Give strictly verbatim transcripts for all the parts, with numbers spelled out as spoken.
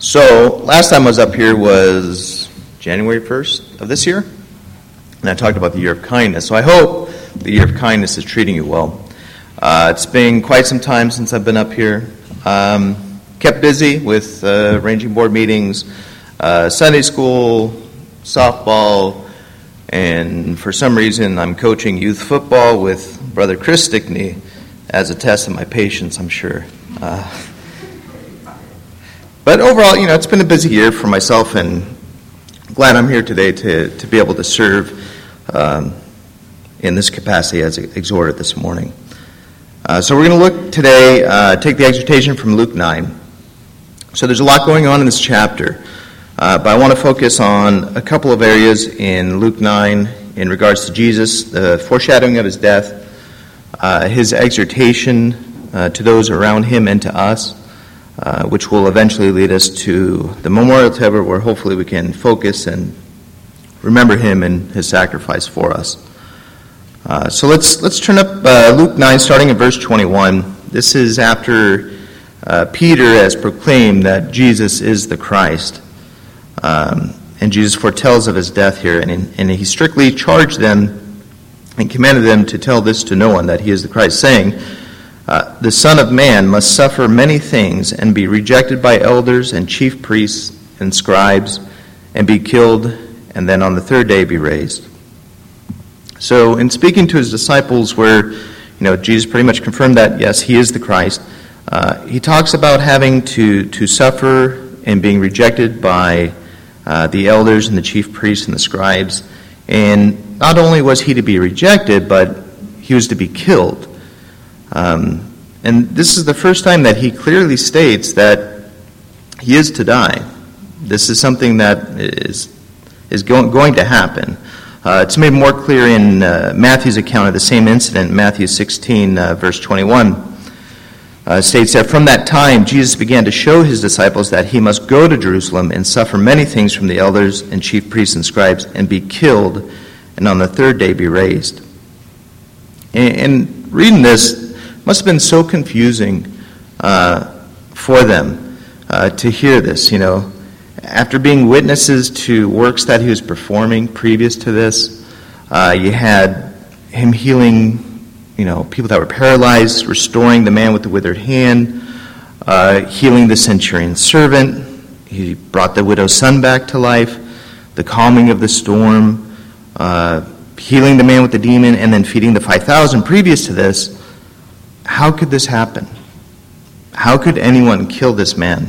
So, last time I was up here was January first of this year, and I talked about the year of kindness. So I hope the year of kindness is treating you well. Uh, it's been quite some time since I've been up here. Um, kept busy with uh, ranging board meetings, uh, Sunday school, softball, and for some reason I'm coaching youth football with Brother Chris Stickney as a test of my patience, I'm sure. Uh, But overall, you know, it's been a busy year for myself, and glad I'm here today to, to be able to serve um, in this capacity as exhorted this morning. Uh, so we're going to look today, uh, take the exhortation from Luke nine. So there's a lot going on in this chapter, uh, but I want to focus on a couple of areas in Luke nine in regards to Jesus, the foreshadowing of his death, uh, his exhortation uh, to those around him and to us, Uh, which will eventually lead us to the memorial table where hopefully we can focus and remember him and his sacrifice for us. Uh, so let's let's turn up uh, Luke nine, starting in verse twenty-one. This is after uh, Peter has proclaimed that Jesus is the Christ. Um, and Jesus foretells of his death here, and, and he strictly charged them and commanded them to tell this to no one, that he is the Christ, saying, Uh, the Son of Man must suffer many things and be rejected by elders and chief priests and scribes and be killed, and then on the third day be raised. So in speaking to his disciples where, you know, Jesus pretty much confirmed that, yes, he is the Christ, uh, he talks about having to, to suffer and being rejected by uh, the elders and the chief priests and the scribes. And not only was he to be rejected, but he was to be killed. Um, and this is the first time that he clearly states that he is to die. This is something that is is going, going to happen. Uh, it's made more clear in uh, Matthew's account of the same incident. Matthew sixteen, uh, verse twenty-one, uh, states that from that time Jesus began to show his disciples that he must go to Jerusalem and suffer many things from the elders and chief priests and scribes and be killed, and on the third day be raised. And, and reading this must have been so confusing uh, for them uh, to hear this, you know. After being witnesses to works that he was performing previous to this, uh, you had him healing, you know, people that were paralyzed, restoring the man with the withered hand, uh, healing the centurion's servant. He brought the widow's son back to life, the calming of the storm, uh, healing the man with the demon, and then feeding the five thousand. Previous to this, how could this happen? How could anyone kill this man?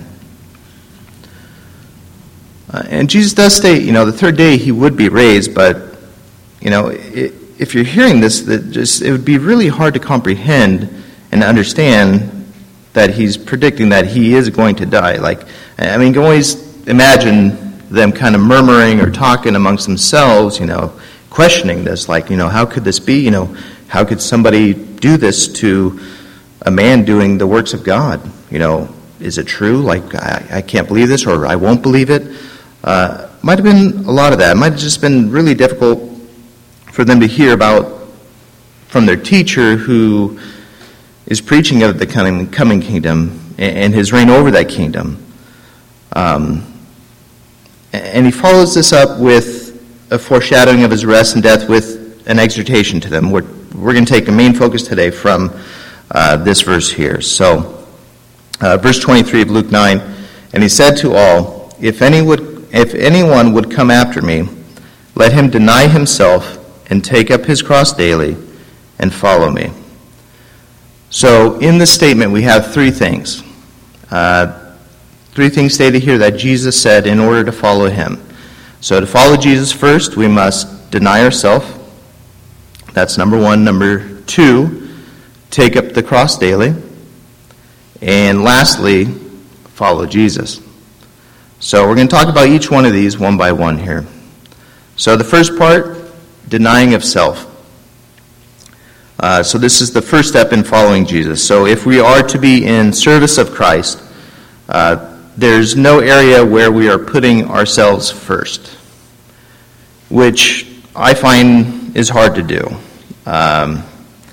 Uh, and Jesus does state, you know, the third day he would be raised, but, you know, it, if you're hearing this, that just it would be really hard to comprehend and understand that he's predicting that he is going to die. Like, I mean, you can always imagine them kind of murmuring or talking amongst themselves, you know, questioning this, like, you know, how could this be? You know, how could somebody do this to a man doing the works of God? You know, is it true? Like, I, I can't believe this, or I won't believe it. Uh, might have been a lot of that. It might have just been really difficult for them to hear about from their teacher who is preaching of the coming, coming kingdom and, and his reign over that kingdom. Um, and he follows this up with a foreshadowing of his arrest and death with an exhortation to them. We're We're going to take a main focus today from uh, this verse here. So, uh, verse twenty-three of Luke nine, and he said to all, if any would, if anyone would come after me, let him deny himself and take up his cross daily and follow me. So, in this statement, we have three things. Uh, three things stated here that Jesus said in order to follow him. So, to follow Jesus first, we must deny ourselves. That's number one. Number two, take up the cross daily. And lastly, follow Jesus. So we're going to talk about each one of these one by one here. So the first part, denying of self. Uh, so this is the first step in following Jesus. So if we are to be in service of Christ, uh, there's no area where we are putting ourselves first, which I find is hard to do. Um,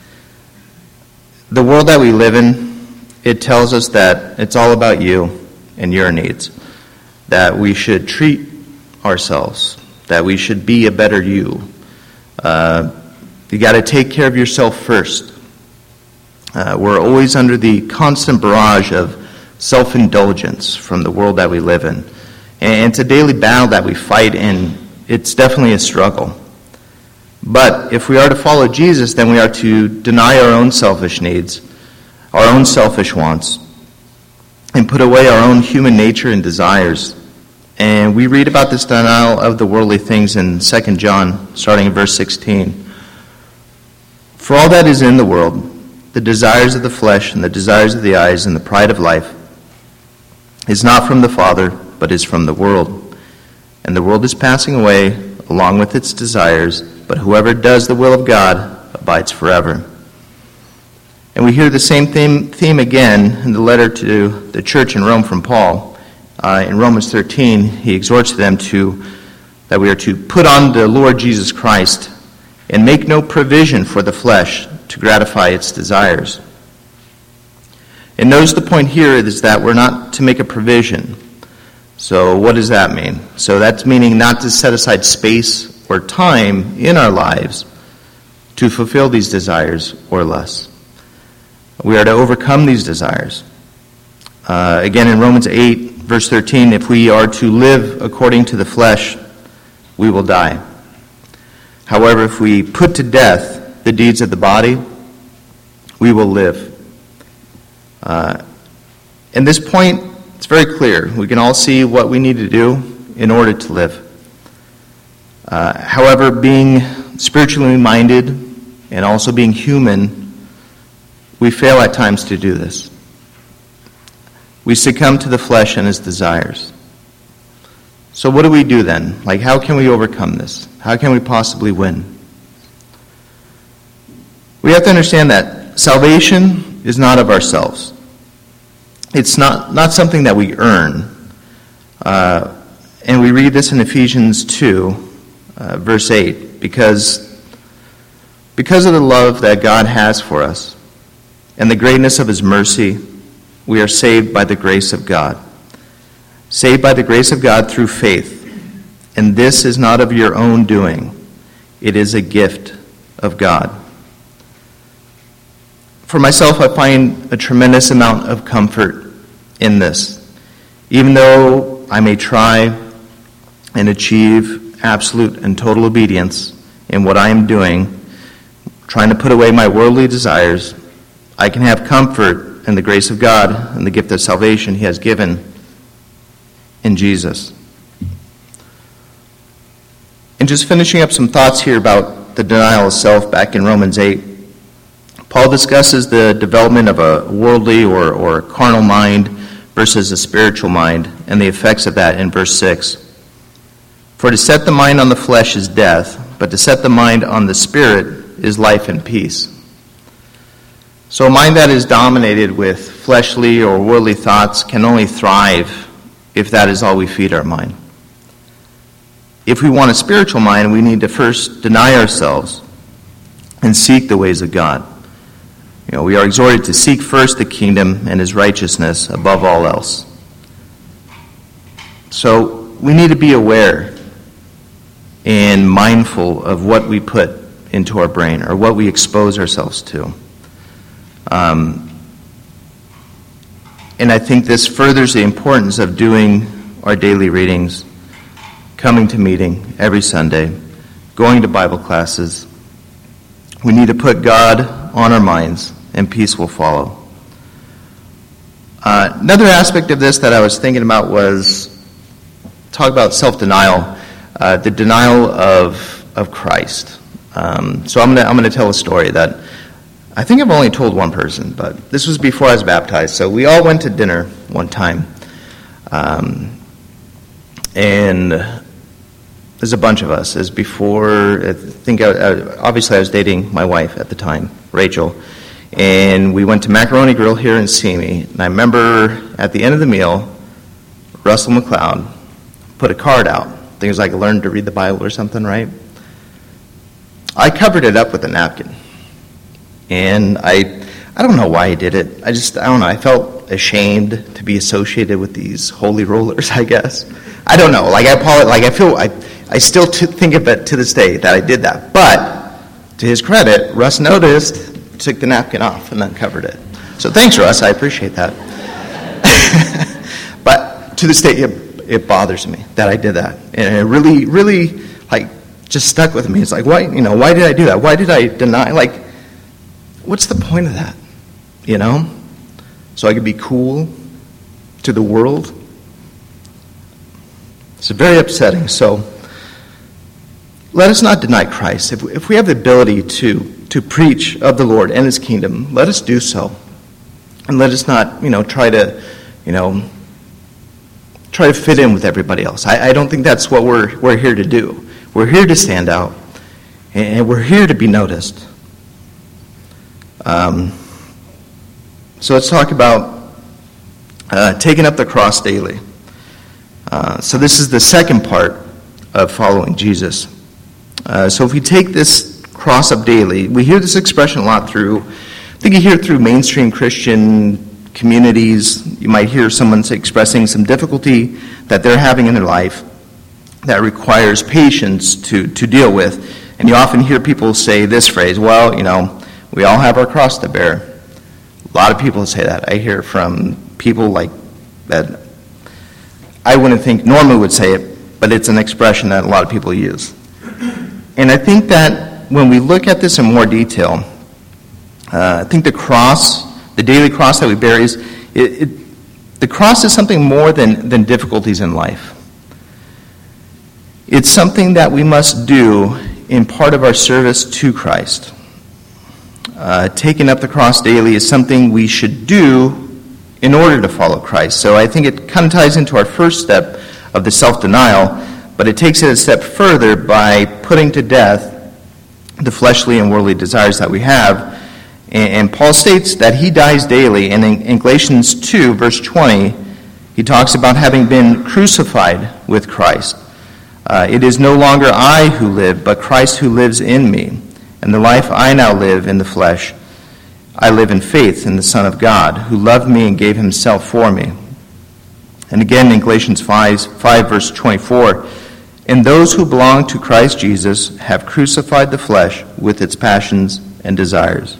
the world that we live in, it tells us that it's all about you and your needs. that we should treat ourselves, that we should be a better you. Uh, you got to take care of yourself first. Uh, we're always under the constant barrage of self-indulgence from the world that we live in. And it's a daily battle that we fight, and it's definitely a struggle. But if we are to follow Jesus, then we are to deny our own selfish needs, our own selfish wants, and put away our own human nature and desires. And we read about this denial of the worldly things in Second John, starting in verse sixteen. For all that is in the world, the desires of the flesh and the desires of the eyes and the pride of life, is not from the Father, but is from the world. And the world is passing away along with its desires, but whoever does the will of God abides forever. And we hear the same theme, theme again in the letter to the church in Rome from Paul. Uh, in Romans thirteen, he exhorts them to that we are to put on the Lord Jesus Christ and make no provision for the flesh to gratify its desires. And notice the point here is that we're not to make a provision. So what does that mean? So that's meaning not to set aside space or time in our lives to fulfill these desires or lusts. We are to overcome these desires. Uh, again, in Romans eight, verse thirteen, if we are to live according to the flesh, we will die. However, if we put to death the deeds of the body, we will live. Uh, in this point, it's very clear. We can all see what we need to do in order to live. Uh, however, being spiritually minded and also being human, we fail at times to do this. We succumb to the flesh and its desires. So what do we do then? Like, how can we overcome this? How can we possibly win? We have to understand that salvation is not of ourselves. It's not, not something that we earn. Uh, and we read this in Ephesians two, uh, verse eight, because, because of the love that God has for us and the greatness of his mercy, we are saved by the grace of God. Saved by the grace of God through faith. And this is not of your own doing. It is a gift of God. For myself, I find a tremendous amount of comfort in this. Even though I may try and achieve absolute and total obedience in what I am doing, trying to put away my worldly desires, I can have comfort in the grace of God and the gift of salvation he has given in Jesus. And just finishing up some thoughts here about the denial of self back in Romans eight, Paul discusses the development of a worldly or, or carnal mind versus a spiritual mind and the effects of that in verse six. For to set the mind on the flesh is death, but to set the mind on the spirit is life and peace. So a mind that is dominated with fleshly or worldly thoughts can only thrive if that is all we feed our mind. If we want a spiritual mind, we need to first deny ourselves and seek the ways of God. You know, we are exhorted to seek first the kingdom and his righteousness above all else. So we need to be aware and mindful of what we put into our brain or what we expose ourselves to. Um, and I think this furthers the importance of doing our daily readings, coming to meeting every Sunday, going to Bible classes. We need to put God on our minds, and peace will follow. Uh, another aspect of this that I was thinking about was talk about self-denial, uh, the denial of of Christ. Um, so I'm gonna I'm gonna tell a story that I think I've only told one person, but this was before I was baptized. So we all went to dinner one time, um, and there's a bunch of us. As before, I think I, I, obviously I was dating my wife at the time, Rachel. And we went to Macaroni Grill here in Simi. And I remember at the end of the meal, Russell McLeod put a card out. I think it was like I learned to read the Bible or something, right? I covered it up with a napkin. And I I don't know why he did it. I just, I don't know, I felt ashamed to be associated with these holy rollers, I guess. I don't know. Like, I apologize. Like, I feel, I, I still t- think of it to this day that I did that. But, to his credit, Russ noticed, took the napkin off, and then covered it. So thanks, Russ. I appreciate that. But to this day, it, it bothers me that I did that. And it really, really, like, just stuck with me. It's like, why, you know, why did I do that? Why did I deny? Like, what's the point of that? You know? So I could be cool to the world? It's very upsetting. So let us not deny Christ. If we, if we have the ability to, to preach of the Lord and his kingdom, let us do so. And let us not, you know, try to, you know, try to fit in with everybody else. I, I don't think that's what we're we're here to do. We're here to stand out, and we're here to be noticed. Um, so let's talk about uh, taking up the cross daily. Uh, so this is the second part of following Jesus. Uh, so if we take this cross up daily, we hear this expression a lot through, I think you hear it through mainstream Christian communities. You might hear someone expressing some difficulty that they're having in their life that requires patience to, to deal with. And you often hear people say this phrase, well, you know, we all have our cross to bear. A lot of people say that. I hear from people like that I wouldn't think normally would say it, but it's an expression that a lot of people use. And I think that when we look at this in more detail, uh, I think the cross, the daily cross that we bear, is it, it, the cross is something more than, than difficulties in life. It's something that we must do in part of our service to Christ. Uh, taking up the cross daily is something we should do in order to follow Christ. So I think it kind of ties into our first step of the self-denial, but it takes it a step further by putting to death the fleshly and worldly desires that we have. And, and Paul states that he dies daily, and in, in Galatians two, verse twenty, he talks about having been crucified with Christ. Uh, it is no longer I who live, but Christ who lives in me. And the life I now live in the flesh, I live in faith in the Son of God, who loved me and gave himself for me. And again in Galatians five, five verse twenty-four, and those who belong to Christ Jesus have crucified the flesh with its passions and desires.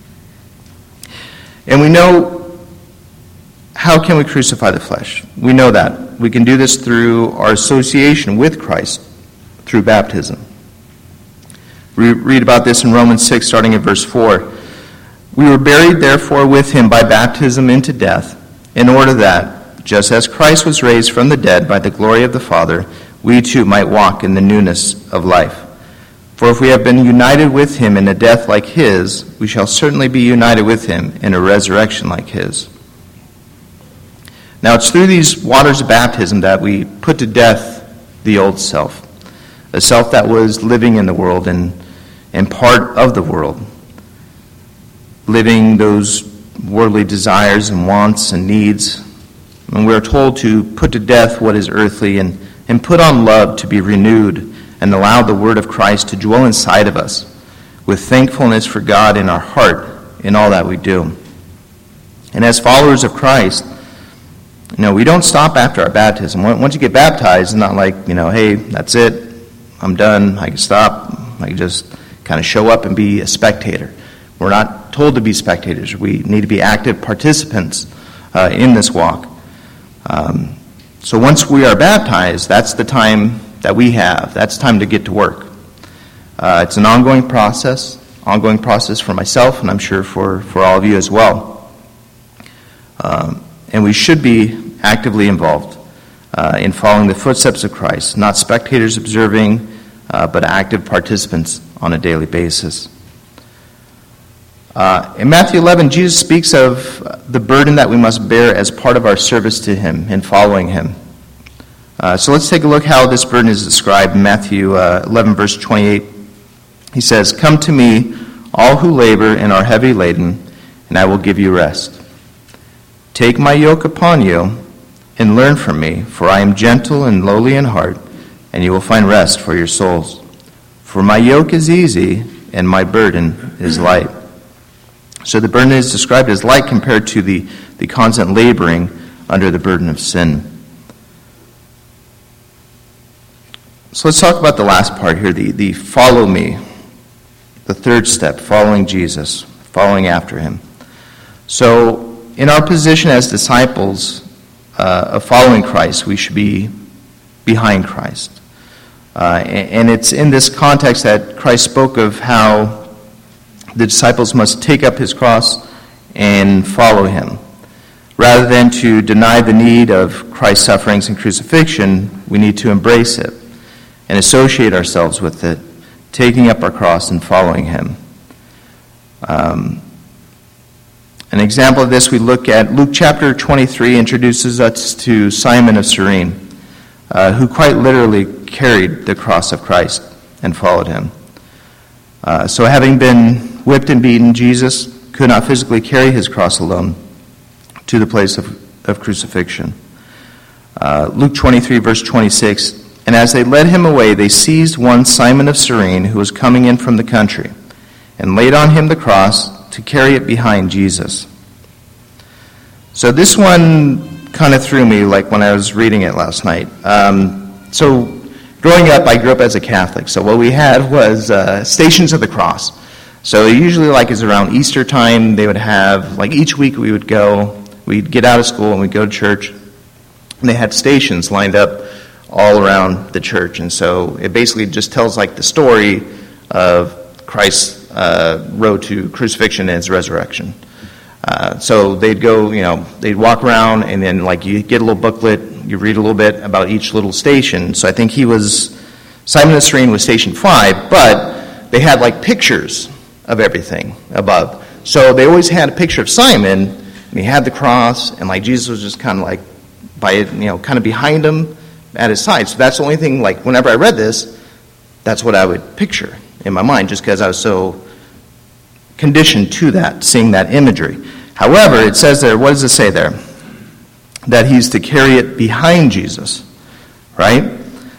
And we know, how can we crucify the flesh? We know that. We can do this through our association with Christ, through baptism. We read about this in Romans six, starting at verse four. We were buried, therefore, with him by baptism into death, in order that, just as Christ was raised from the dead by the glory of the Father, we too might walk in the newness of life. For if we have been united with him in a death like his, we shall certainly be united with him in a resurrection like his. Now it's through these waters of baptism that we put to death the old self, a self that was living in the world and, and part of the world, living those worldly desires and wants and needs. And we are told to put to death what is earthly and, and put on love to be renewed and allow the word of Christ to dwell inside of us with thankfulness for God in our heart in all that we do. And as followers of Christ, you know, we don't stop after our baptism. Once you get baptized, it's not like, you know, hey, that's it, I'm done, I can stop, I can just kind of show up and be a spectator. We're not told to be spectators. We need to be active participants uh, in this walk. Um, so once we are baptized, that's the time that we have. That's time to get to work. Uh, it's an ongoing process, ongoing process for myself, and I'm sure for, for all of you as well. Um, and we should be actively involved uh, in following the footsteps of Christ, not spectators observing, uh, but active participants on a daily basis. Uh, in Matthew eleven, Jesus speaks of the burden that we must bear as part of our service to him in following him. Uh, so let's take a look how this burden is described in Matthew uh, eleven, verse twenty-eight. He says, "Come to me, all who labor and are heavy laden, and I will give you rest. Take my yoke upon you and learn from me, for I am gentle and lowly in heart, and you will find rest for your souls. For my yoke is easy and my burden is light." So the burden is described as light compared to the, the constant laboring under the burden of sin. So let's talk about the last part here, the, the follow me, the third step, following Jesus, following after him. So in our position as disciples uh, of following Christ, we should be behind Christ. Uh, and it's in this context that Christ spoke of how the disciples must take up his cross and follow him. Rather than to deny the need of Christ's sufferings and crucifixion, we need to embrace it and associate ourselves with it, taking up our cross and following him. Um, an example of this we look at, Luke chapter twenty-three introduces us to Simon of Cyrene, uh, who quite literally carried the cross of Christ and followed him. Uh, so having been whipped and beaten, Jesus could not physically carry his cross alone to the place of, of crucifixion. Uh, Luke twenty-three, verse twenty-six, and as they led him away, they seized one Simon of Cyrene, who was coming in from the country, and laid on him the cross to carry it behind Jesus. So this one kind of threw me, like when I was reading it last night. Um, so growing up, I grew up as a Catholic. So what we had was uh, Stations of the Cross. So usually, like, is around Easter time, they would have, like, each week we would go, we'd get out of school and we'd go to church, and they had stations lined up all around the church. And so it basically just tells, like, the story of Christ's uh, road to crucifixion and his resurrection. Uh, so they'd go, you know, they'd walk around, and then, like, you get a little booklet, you read a little bit about each little station. So I think he was, Simon of Cyrene was station five, but they had, like, pictures of everything above. So they always had a picture of Simon, and he had the cross, and, like, Jesus was just kind of, like, by, you know, kind of behind him at his side. So that's the only thing, like, whenever I read this, that's what I would picture in my mind, just because I was so conditioned to that, seeing that imagery. However, it says there, what does it say there? That he's to carry it behind Jesus, right?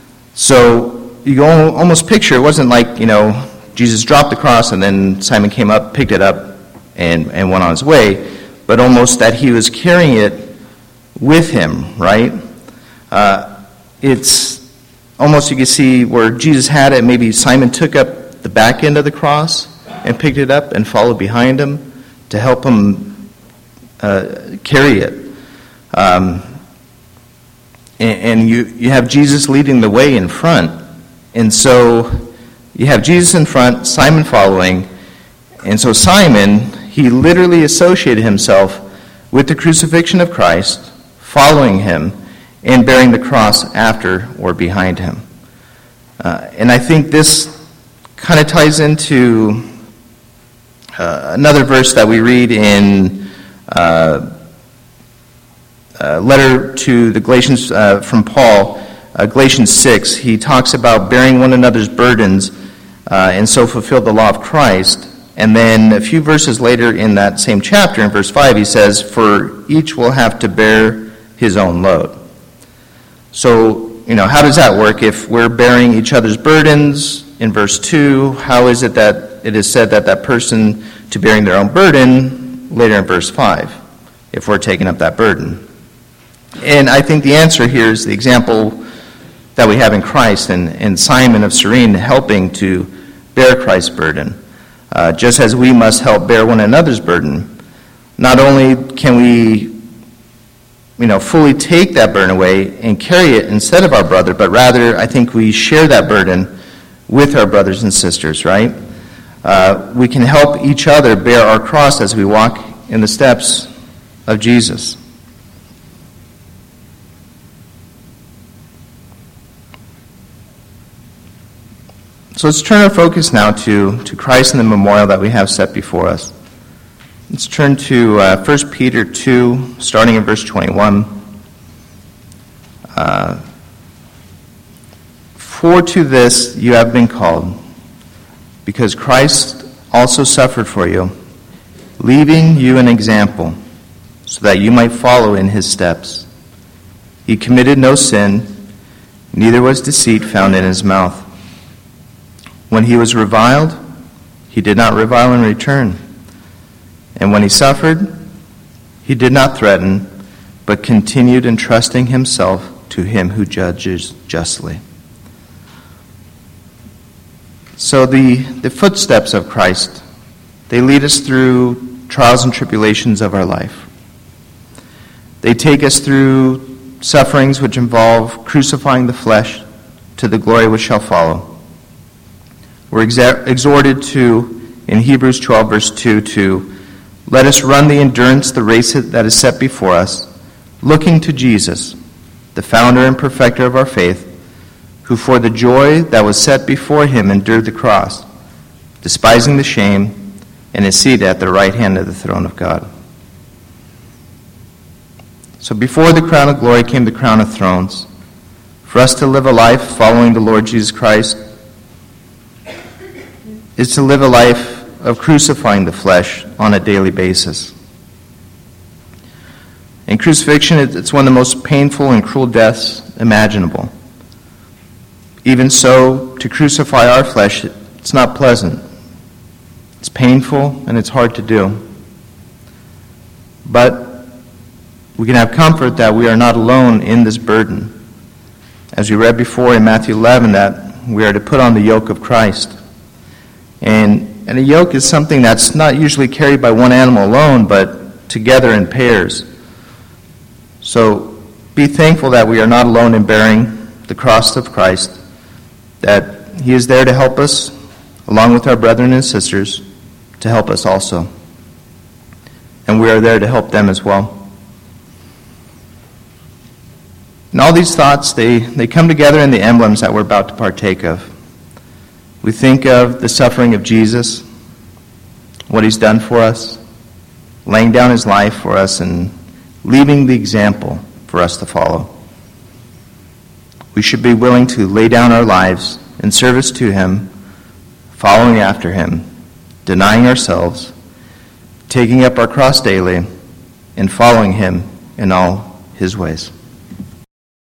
So you go almost picture, it wasn't like, you know, Jesus dropped the cross and then Simon came up, picked it up, and, and went on his way, but almost that he was carrying it with him, right? Uh, it's almost, you can see where Jesus had it, maybe Simon took up the back end of the cross and picked it up and followed behind him to help him uh, carry it. Um, and and you, you have Jesus leading the way in front. And so you have Jesus in front, Simon following. And so Simon, he literally associated himself with the crucifixion of Christ, following him, and bearing the cross after or behind him. Uh, and I think this kind of ties into uh, another verse that we read in uh, a letter to the Galatians uh, from Paul, uh, Galatians six. He talks about bearing one another's burdens uh, and so fulfill the law of Christ. And then a few verses later in that same chapter, in verse five, he says, for each will have to bear his own load. So, you know, how does that work? If we're bearing each other's burdens, in verse two, how is it that it is said that that person to bearing their own burden, later in verse five, if we're taking up that burden? And I think the answer here is the example that we have in Christ and, and Simon of Cyrene helping to bear Christ's burden. Uh, just as we must help bear one another's burden. Not only can we, you know, fully take that burden away and carry it instead of our brother, but rather I think we share that burden with our brothers and sisters, right? Uh, we can help each other bear our cross as we walk in the steps of Jesus. So let's turn our focus now to, to Christ and the memorial that we have set before us. Let's turn to uh, First Peter two, starting in verse twenty-one. Uh, For to this you have been called, because Christ also suffered for you, leaving you an example, so that you might follow in his steps. He committed no sin, neither was deceit found in his mouth. When he was reviled, he did not revile in return. And when he suffered, he did not threaten, but continued entrusting himself to him who judges justly. So the, the footsteps of Christ, they lead us through trials and tribulations of our life. They take us through sufferings which involve crucifying the flesh to the glory which shall follow. We're exa- exhorted to, in Hebrews twelve, verse two, to let us run the endurance, the race that is set before us, looking to Jesus, the founder and perfecter of our faith, who for the joy that was set before him endured the cross, despising the shame, and is seated at the right hand of the throne of God. So before the crown of glory came the crown of thrones. For us to live a life following the Lord Jesus Christ is to live a life of crucifying the flesh on a daily basis. In crucifixion, it's one of the most painful and cruel deaths imaginable. Even so, to crucify our flesh, it's not pleasant. It's painful and it's hard to do. But we can have comfort that we are not alone in this burden. As we read before in Matthew eleven, that we are to put on the yoke of Christ. And, and a yoke is something that's not usually carried by one animal alone, but together in pairs. So be thankful that we are not alone in bearing the cross of Christ, that he is there to help us, along with our brethren and sisters, to help us also. And we are there to help them as well. And all these thoughts, they, they come together in the emblems that we're about to partake of. We think of the suffering of Jesus, what he's done for us, laying down his life for us, and leaving the example for us to follow. We should be willing to lay down our lives in service to him, following after him, denying ourselves, taking up our cross daily, and following him in all his ways.